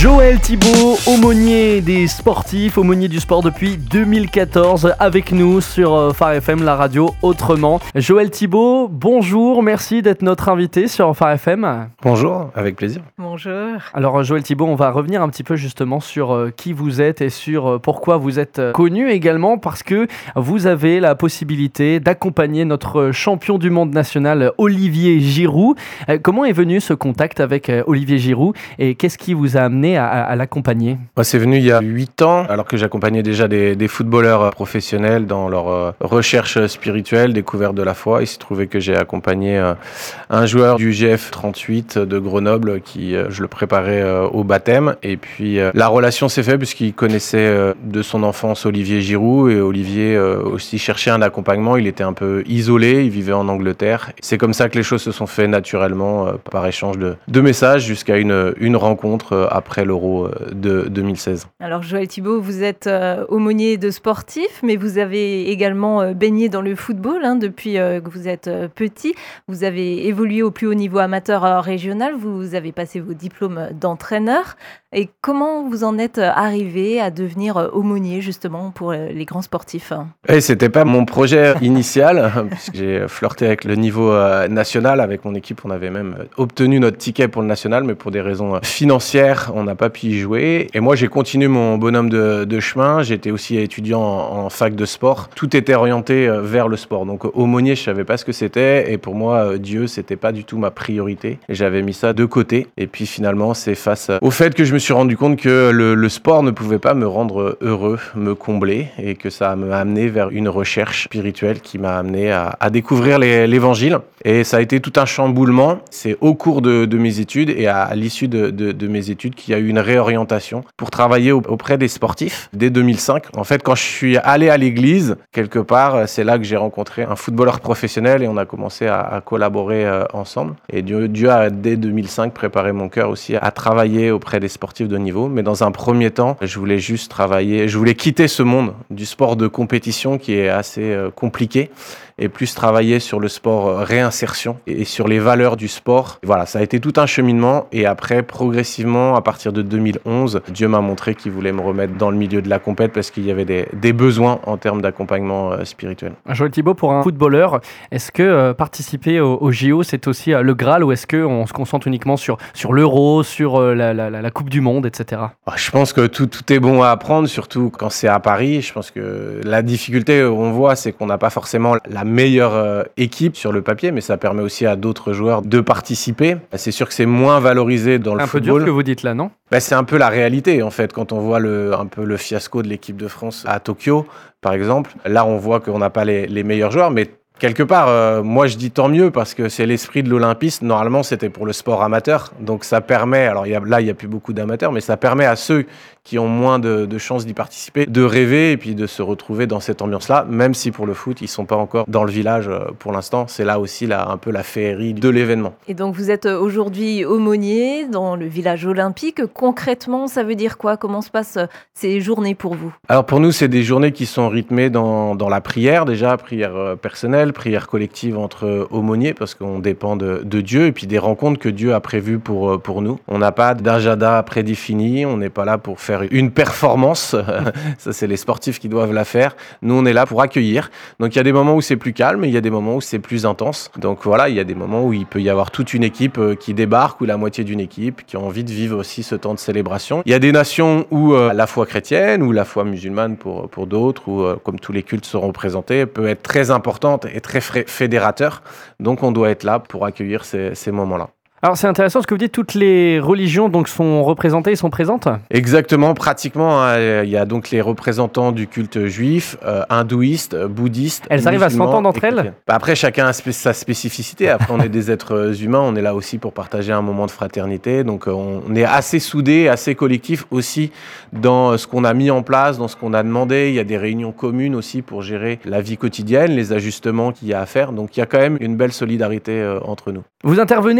Joël Thibaut, aumônier des sportifs, aumônier du sport depuis 2014, avec nous sur Phare FM, la radio autrement. Joël Thibaut, bonjour, merci d'être notre invité sur Phare FM. Bonjour, avec plaisir. Bonjour. Alors Joël Thibaut, on va revenir un petit peu justement sur qui vous êtes et sur pourquoi vous êtes connu également, parce que vous avez la possibilité d'accompagner notre champion du monde national Olivier Giroud. Comment est venu ce contact avec Olivier Giroud et qu'est-ce qui vous a amené à l'accompagner? C'est venu il y a 8 ans, alors que j'accompagnais déjà des footballeurs professionnels dans leur recherche spirituelle, découverte de la foi. Il s'est trouvé que j'ai accompagné un joueur du GF 38 de Grenoble qui, je le préparais au baptême. Et puis la relation s'est faite puisqu'il connaissait de son enfance Olivier Giroud, et Olivier aussi cherchait un accompagnement. Il était un peu isolé, il vivait en Angleterre. C'est comme ça que les choses se sont faites naturellement par échange de messages jusqu'à une rencontre après l'Euro de 2016. Alors Joël Thibaut, vous êtes aumônier de sportifs, mais vous avez également baigné dans le football depuis que vous êtes petit. Vous avez évolué au plus haut niveau amateur régional, vous avez passé vos diplômes d'entraîneur. Et comment vous en êtes arrivé à devenir aumônier justement pour les grands sportifs? C'était pas mon projet initial, puisque j'ai flirté avec le niveau national. Avec mon équipe, on avait même obtenu notre ticket pour le national, mais pour des raisons financières, on n'a pas pu y jouer. Et moi, j'ai continué mon bonhomme de chemin. J'étais aussi étudiant en fac de sport. Tout était orienté vers le sport. Donc aumônier, je savais pas ce que c'était. Et pour moi, Dieu, c'était pas du tout ma priorité. Et j'avais mis ça de côté. Et puis finalement, c'est face au fait que je me suis rendu compte que le sport ne pouvait pas me rendre heureux, me combler, et que ça m'a amené vers une recherche spirituelle qui m'a amené à découvrir l'évangile. Et ça a été tout un chamboulement. C'est au cours de mes études et à l'issue de mes études qu'il y a eu une réorientation pour travailler auprès des sportifs dès 2005. En fait, quand je suis allé à l'église, quelque part, c'est là que j'ai rencontré un footballeur professionnel et on a commencé à collaborer ensemble. Et Dieu a, dès 2005, préparé mon cœur aussi à travailler auprès des sportifs de niveau. Mais dans un premier temps, je voulais juste travailler, je voulais quitter ce monde du sport de compétition qui est assez compliqué et plus travailler sur le sport réinsertion et sur les valeurs du sport. Et voilà, ça a été tout un cheminement et après, progressivement, à partir de 2011, Dieu m'a montré qu'il voulait me remettre dans le milieu de la compète parce qu'il y avait des besoins en termes d'accompagnement spirituel. Joël Thibaut, pour un footballeur, est-ce que participer au JO, c'est aussi le Graal ou est-ce qu'on se concentre uniquement sur l'Euro, sur la Coupe du Monde, etc. Je pense que tout est bon à apprendre, surtout quand c'est à Paris. Je pense que la difficulté, on voit, c'est qu'on n'a pas forcément la meilleure équipe sur le papier, mais ça permet aussi à d'autres joueurs de participer. C'est sûr que c'est moins valorisé dans le football. C'est un peu dur ce que vous dites là, non ? C'est un peu la réalité, en fait, quand on voit un peu le fiasco de l'équipe de France à Tokyo, par exemple. Là, on voit qu'on n'a pas les meilleurs joueurs, mais quelque part, moi je dis tant mieux parce que c'est l'esprit de l'olympisme. Normalement, c'était pour le sport amateur. Donc ça permet, alors il n'y a plus beaucoup d'amateurs, mais ça permet à ceux qui ont moins de chances d'y participer de rêver et puis de se retrouver dans cette ambiance-là, même si pour le foot, ils ne sont pas encore dans le village pour l'instant. C'est là aussi un peu la féerie de l'événement. Et donc vous êtes aujourd'hui aumônier dans le village olympique. Concrètement, ça veut dire quoi? Comment se passent ces journées pour vous? Alors pour nous, c'est des journées qui sont rythmées dans la prière déjà, prière personnelle, prière collective entre aumôniers parce qu'on dépend de Dieu et puis des rencontres que Dieu a prévues pour nous. On n'a pas d'agenda prédéfini, on n'est pas là pour faire une performance, ça c'est les sportifs qui doivent la faire. Nous on est là pour accueillir. Donc il y a des moments où c'est plus calme et il y a des moments où c'est plus intense. Donc voilà, il y a des moments où il peut y avoir toute une équipe qui débarque ou la moitié d'une équipe qui a envie de vivre aussi ce temps de célébration. Il y a des nations où la foi chrétienne ou la foi musulmane pour d'autres, ou comme tous les cultes seront représentés, peut être très importante et très fédérateur. Donc on doit être là pour accueillir ces moments-là. Alors c'est intéressant ce que vous dites, toutes les religions donc sont représentées et sont présentes ? Exactement, pratiquement. Il y a donc les représentants du culte juif, hindouiste, bouddhiste. Elles arrivent à s'entendre entre elles ? Après, chacun a sa spécificité. Après, on est des êtres humains, on est là aussi pour partager un moment de fraternité. Donc on est assez soudés, assez collectifs aussi dans ce qu'on a mis en place, dans ce qu'on a demandé. Il y a des réunions communes aussi pour gérer la vie quotidienne, les ajustements qu'il y a à faire. Donc il y a quand même une belle solidarité entre nous. Vous intervenez régulièrement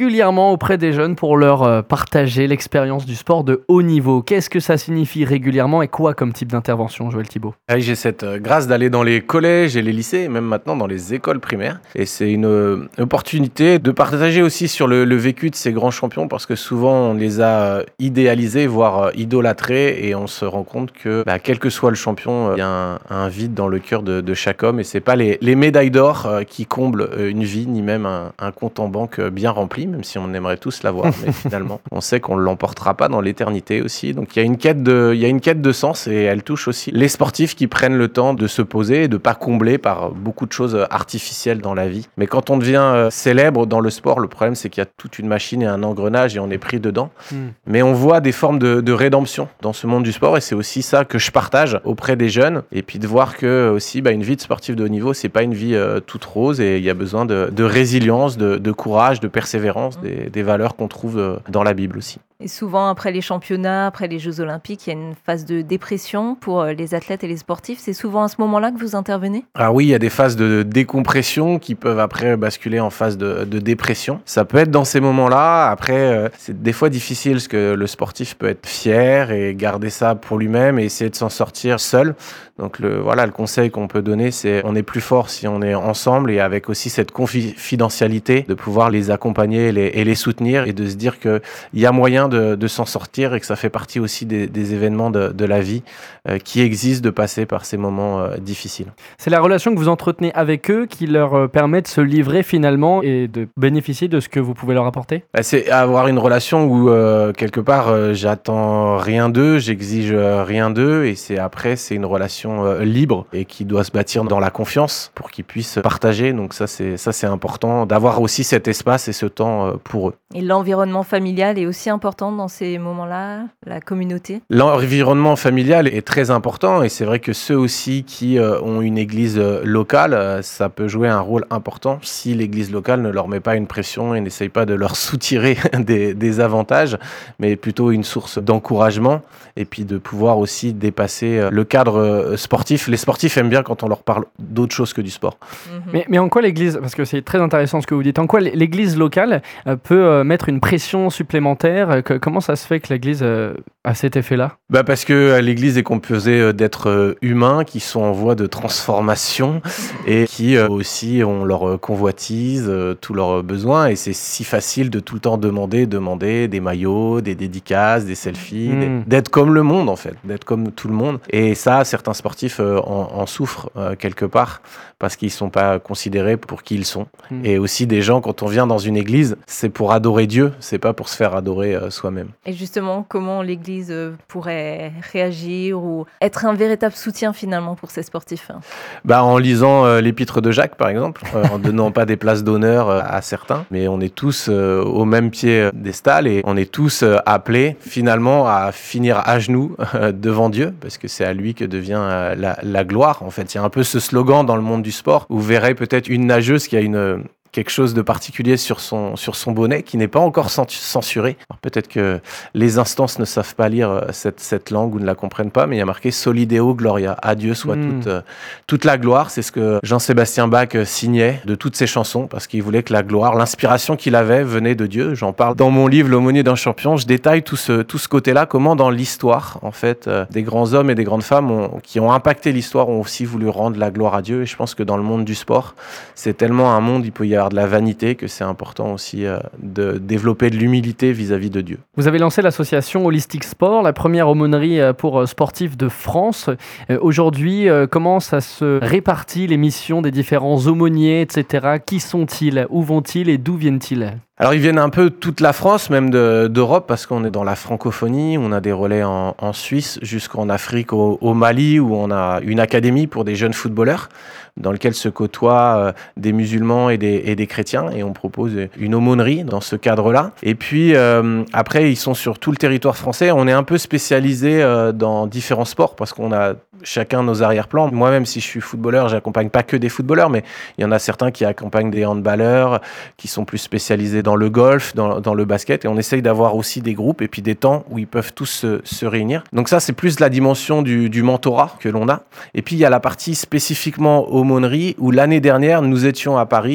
régulièrement auprès des jeunes pour leur partager l'expérience du sport de haut niveau. Qu'est-ce que ça signifie régulièrement et quoi comme type d'intervention, Joël Thibaut? J'ai cette grâce d'aller dans les collèges et les lycées, et même maintenant dans les écoles primaires. Et c'est une opportunité de partager aussi sur le vécu de ces grands champions, parce que souvent on les a idéalisés, voire idolâtrés, et on se rend compte que quel que soit le champion, il y a un vide dans le cœur de chaque homme, et c'est pas les médailles d'or qui comblent une vie, ni même un compte en banque bien rempli, même si on aimerait tous l'avoir, mais finalement on sait qu'on ne l'emportera pas dans l'éternité aussi. Donc il y a une quête de sens, et elle touche aussi les sportifs qui prennent le temps de se poser et de pas combler par beaucoup de choses artificielles dans la vie. Mais quand on devient célèbre dans le sport, le problème c'est qu'il y a toute une machine et un engrenage et on est pris dedans. Mais on voit des formes de rédemption dans ce monde du sport, et c'est aussi ça que je partage auprès des jeunes, et puis de voir que aussi une vie de sportif de haut niveau, c'est pas une vie toute rose, et il y a besoin de résilience, de courage, de persévérance, des valeurs qu'on trouve dans la Bible aussi. Et souvent, après les championnats, après les Jeux Olympiques, il y a une phase de dépression pour les athlètes et les sportifs. C'est souvent à ce moment-là que vous intervenez ? Ah oui, il y a des phases de décompression qui peuvent après basculer en phase de dépression. Ça peut être dans ces moments-là. Après, c'est des fois difficile parce que le sportif peut être fier et garder ça pour lui-même et essayer de s'en sortir seul. Donc le conseil qu'on peut donner, c'est on est plus fort si on est ensemble, et avec aussi cette confidentialité de pouvoir les accompagner et les soutenir, et de se dire qu'il y a moyen de s'en sortir, et que ça fait partie aussi des événements de la vie qui existent, de passer par ces moments difficiles. C'est la relation que vous entretenez avec eux qui leur permet de se livrer finalement et de bénéficier de ce que vous pouvez leur apporter ? C'est avoir une relation où quelque part j'attends rien d'eux, j'exige rien d'eux, et c'est une relation libre et qui doit se bâtir dans la confiance pour qu'ils puissent partager. Donc ça c'est important d'avoir aussi cet espace et ce temps pour eux. Et l'environnement familial est aussi important dans ces moments-là, la communauté ? L'environnement familial est très important, et c'est vrai que ceux aussi qui ont une église locale, ça peut jouer un rôle important si l'église locale ne leur met pas une pression et n'essaye pas de leur soutirer des avantages, mais plutôt une source d'encouragement, et puis de pouvoir aussi dépasser le cadre sportif. Les sportifs aiment bien quand on leur parle d'autre chose que du sport. Mais en quoi l'église, parce que c'est très intéressant ce que vous dites, en quoi l'église locale peut mettre une pression supplémentaire ? Comment ça se fait que l'église a cet effet-là ? Parce que l'église est composée d'êtres humains qui sont en voie de transformation et qui aussi ont leurs convoitises, tous leurs besoins, et c'est si facile de tout le temps demander des maillots, des dédicaces, des selfies, d'être comme le monde en fait, d'être comme tout le monde. Et ça, certains sportifs en souffrent quelque part, parce qu'ils ne sont pas considérés pour qui ils sont. Et aussi des gens, quand on vient dans une église, c'est pour adorer Dieu, c'est pas pour se faire adorer soi-même. Et justement, comment l'église pourrait réagir ou être un véritable soutien finalement pour ces sportifs ? En lisant l'épître de Jacques par exemple, en donnant pas des places d'honneur à certains, mais on est tous au même piédestal, et on est tous appelés finalement à finir à genoux devant Dieu, parce que c'est à lui que devient la gloire. En fait, il y a un peu ce slogan dans le monde du sport où vous verrez peut-être une nageuse qui a quelque chose de particulier sur son bonnet qui n'est pas encore censuré. Alors peut-être que les instances ne savent pas lire cette langue ou ne la comprennent pas, mais il y a marqué Soli Deo Gloria, à Dieu soit toute la gloire. C'est ce que Jean-Sébastien Bach signait de toutes ses chansons, parce qu'il voulait que la gloire, l'inspiration qu'il avait venait de Dieu. J'en parle dans mon livre L'aumônier d'un champion. Je détaille tout ce côté-là, comment dans l'histoire, en fait, des grands hommes et des grandes femmes qui ont impacté l'histoire ont aussi voulu rendre la gloire à Dieu. Et je pense que dans le monde du sport, c'est tellement un monde, il peut y avoir de la vanité, que c'est important aussi de développer de l'humilité vis-à-vis de Dieu. Vous avez lancé l'association Holistic Sport, la première aumônerie pour sportifs de France. Aujourd'hui, comment ça se répartit les missions des différents aumôniers, etc. Qui sont-ils ? Où vont-ils et d'où viennent-ils ? Alors ils viennent un peu toute la France, même d'Europe, parce qu'on est dans la francophonie. On a des relais en Suisse jusqu'en Afrique, au Mali, où on a une académie pour des jeunes footballeurs dans lequel se côtoient des musulmans et des chrétiens, et on propose une aumônerie dans ce cadre-là. Et puis après, ils sont sur tout le territoire français. On est un peu spécialisé dans différents sports, parce qu'on a chacun nos arrière-plans. Moi-même, si je suis footballeur, j'accompagne pas que des footballeurs, mais il y en a certains qui accompagnent des handballeurs, qui sont plus spécialisés dans le golf, dans le basket, et on essaye d'avoir aussi des groupes et puis des temps où ils peuvent tous se réunir. Donc ça, c'est plus la dimension du mentorat que l'on a. Et puis il y a la partie spécifiquement aumônerie, où l'année dernière, nous étions à Paris, il y a 1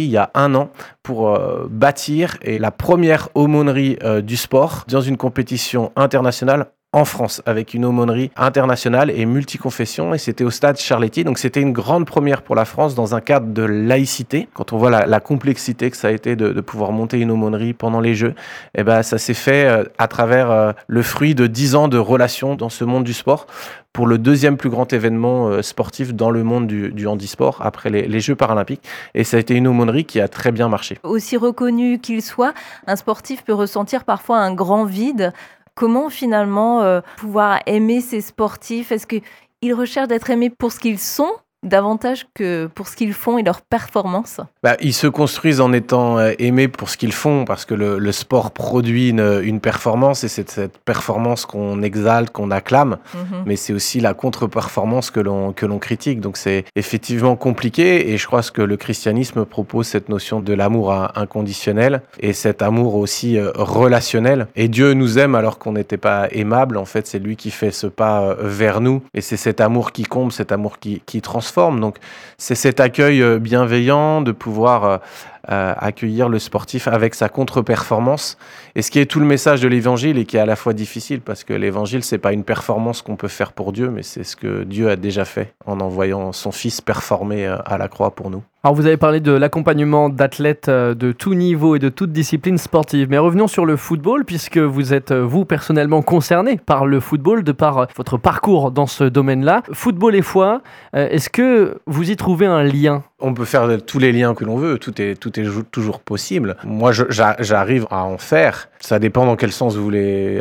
1 an pour bâtir la première aumônerie du sport dans une compétition internationale en France, avec une aumônerie internationale et multiconfession, et c'était au stade Charletti. Donc c'était une grande première pour la France dans un cadre de laïcité. Quand on voit la complexité que ça a été de pouvoir monter une aumônerie pendant les Jeux, et ben ça s'est fait à travers le fruit de 10 ans de relations dans ce monde du sport, pour le deuxième plus grand événement sportif dans le monde du handisport après les Jeux paralympiques. Et ça a été une aumônerie qui a très bien marché. Aussi reconnu qu'il soit, un sportif peut ressentir parfois un grand vide. Comment finalement pouvoir aimer ces sportifs? Est-ce qu'ils recherchent d'être aimés pour ce qu'ils sont davantage que pour ce qu'ils font et leur performance? Ils se construisent en étant aimés pour ce qu'ils font, parce que le sport produit une performance, et c'est cette performance qu'on exalte, qu'on acclame, mais c'est aussi la contre-performance que l'on critique. Donc c'est effectivement compliqué, et je crois que le christianisme propose cette notion de l'amour inconditionnel, et cet amour aussi relationnel. Et Dieu nous aime alors qu'on n'était pas aimable. En fait, c'est lui qui fait ce pas vers nous, et c'est cet amour qui comble, cet amour qui transforme. Donc c'est cet accueil bienveillant de pouvoir accueillir le sportif avec sa contre-performance, et ce qui est tout le message de l'évangile, et qui est à la fois difficile, parce que l'évangile, c'est pas une performance qu'on peut faire pour Dieu, mais c'est ce que Dieu a déjà fait en envoyant son fils performer à la croix pour nous. Alors vous avez parlé de l'accompagnement d'athlètes de tout niveau et de toute discipline sportive, mais revenons sur le football, puisque vous êtes vous personnellement concerné par le football de par votre parcours dans ce domaine-là. Football et foi, est-ce que vous y trouvez un lien? On peut faire tous les liens que l'on veut, tout est toujours possible. Moi, j'arrive à en faire. Ça dépend dans quel sens vous voulez...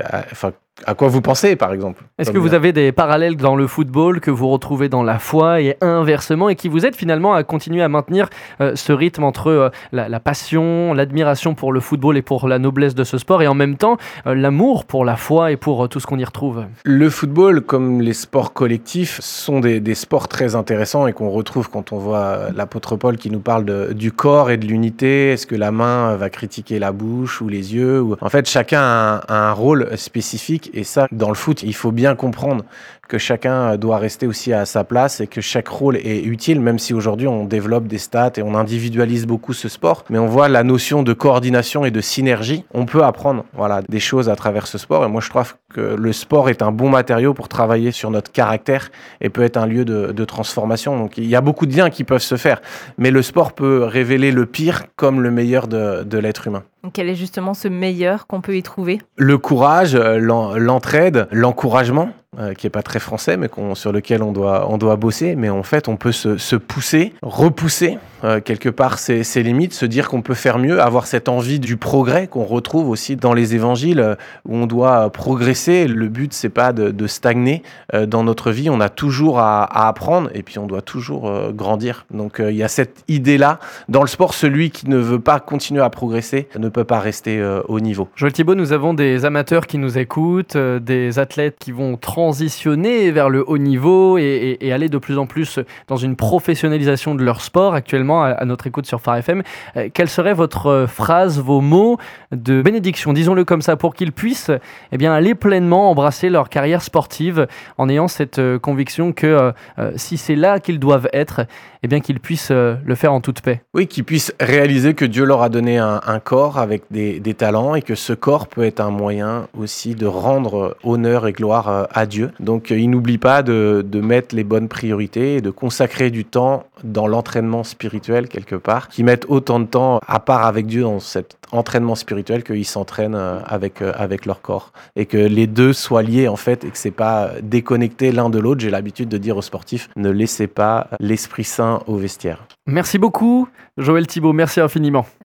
À quoi vous pensez, par exemple? Est-ce que vous avez des parallèles dans le football que vous retrouvez dans la foi et inversement, et qui vous aident finalement à continuer à maintenir ce rythme entre la passion, l'admiration pour le football et pour la noblesse de ce sport, et en même temps l'amour pour la foi et pour tout ce qu'on y retrouve? Le football, comme les sports collectifs, sont des sports très intéressants, et qu'on retrouve quand on voit l'apôtre Paul qui nous parle du corps et de l'unité. Est-ce que la main va critiquer la bouche ou les yeux? En fait, chacun a un rôle spécifique. Et ça, dans le foot, il faut bien comprendre que chacun doit rester aussi à sa place, et que chaque rôle est utile, même si aujourd'hui on développe des stats et on individualise beaucoup ce sport. Mais on voit la notion de coordination et de synergie. On peut apprendre des choses à travers ce sport. Et moi, je trouve que le sport est un bon matériau pour travailler sur notre caractère, et peut être un lieu de transformation. Donc il y a beaucoup de liens qui peuvent se faire. Mais le sport peut révéler le pire comme le meilleur de l'être humain. Quel est justement ce meilleur qu'on peut y trouver? Le courage, l'entraide, l'encouragement, qui est pas très français, mais sur lequel on doit bosser. Mais en fait, on peut se pousser, repousser quelque part ses limites, se dire qu'on peut faire mieux, avoir cette envie du progrès qu'on retrouve aussi dans les évangiles, où on doit progresser. Le but, c'est pas de stagner dans notre vie. On a toujours à apprendre, et puis on doit toujours grandir. Donc il y a cette idée-là dans le sport. Celui qui ne veut pas continuer à progresser ne peut pas rester au niveau. Joël Thibaut, nous avons des amateurs qui nous écoutent, des athlètes qui vont transitionner vers le haut niveau et aller de plus en plus dans une professionnalisation de leur sport actuellement à notre écoute sur Phare FM. Quelle serait votre phrase, vos mots de bénédiction, disons-le comme ça, pour qu'ils puissent aller pleinement embrasser leur carrière sportive en ayant cette conviction que si c'est là qu'ils doivent être, qu'ils puissent le faire en toute paix? Oui, qu'ils puissent réaliser que Dieu leur a donné un corps avec des talents, et que ce corps peut être un moyen aussi de rendre honneur et gloire à Dieu. Donc ils n'oublient pas de mettre les bonnes priorités et de consacrer du temps dans l'entraînement spirituel quelque part, qu'ils mettent autant de temps à part avec Dieu dans cet entraînement spirituel qu'ils s'entraînent avec leur corps, et que les deux soient liés en fait, et que c'est pas déconnecté l'un de l'autre. J'ai l'habitude de dire aux sportifs, ne laissez pas l'Esprit Saint au vestiaire. Merci beaucoup Joël Thibaut, merci infiniment.